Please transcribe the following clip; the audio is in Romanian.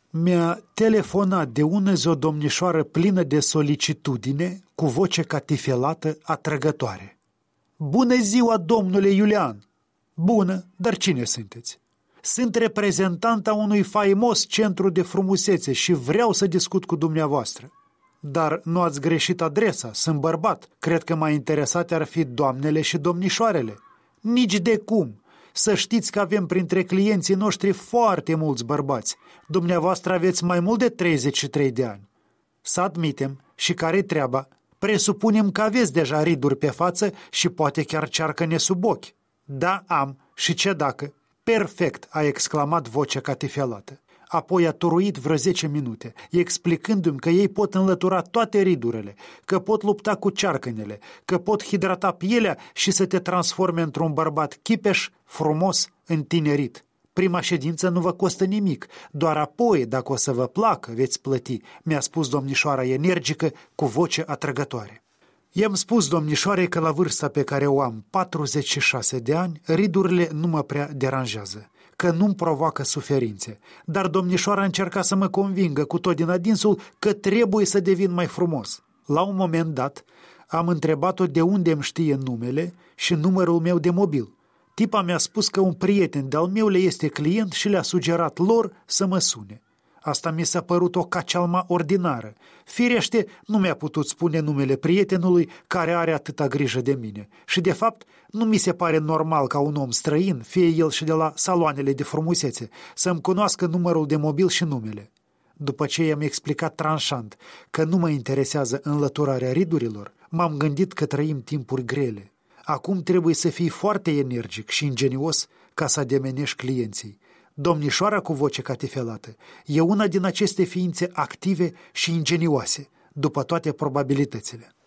Mi-a telefonat de ună zi o domnișoară plină de solicitudine, cu voce catifelată, atrăgătoare. Bună ziua, domnule Iulian! Bună, dar cine sunteți? Sunt reprezentanta unui faimos centru de frumusețe și vreau să discut cu dumneavoastră. Dar nu ați greșit adresa, sunt bărbat. Cred că mai interesate ar fi doamnele și domnișoarele. Nici de cum. Să știți că avem printre clienții noștri foarte mulți bărbați. Dumneavoastră aveți mai mult de 33 de ani. Să admitem, și care-i treaba? Presupunem că aveți deja riduri pe față și poate chiar cearcăne sub ochi. Da, am. Și ce dacă? Perfect, a exclamat vocea catifelată. Apoi a turuit vreo 10 minute, explicându-mi că ei pot înlătura toate ridurile, că pot lupta cu cearcănele, că pot hidrata pielea și să te transforme într-un bărbat chipeș, frumos, întinerit. Prima ședință nu vă costă nimic, doar apoi, dacă o să vă placă, veți plăti, mi-a spus domnișoara energică cu voce atrăgătoare. I-am spus domnișoarei că la vârsta pe care o am, 46 de ani, ridurile nu mă prea deranjează, că nu-mi provoacă suferințe, dar domnișoara încerca să mă convingă cu tot din adinsul că trebuie să devin mai frumos. La un moment dat, am întrebat-o de unde îmi știe numele și numărul meu de mobil. Tipa mi-a spus că un prieten de-al meu le este client și le-a sugerat lor să mă sune. Asta mi s-a părut o cacealma ordinară. Firește, nu mi-a putut spune numele prietenului care are atâta grijă de mine. Și, de fapt, nu mi se pare normal ca un om străin, fie el și de la saloanele de frumusețe, să-mi cunoască numărul de mobil și numele. După ce i-am explicat tranșant că nu mă interesează înlăturarea ridurilor, m-am gândit că trăim timpuri grele. Acum trebuie să fii foarte energic și ingenios ca să ademenești clienții. Domnișoara cu voce catifelată e una din aceste ființe active și ingenioase, după toate probabilitățile.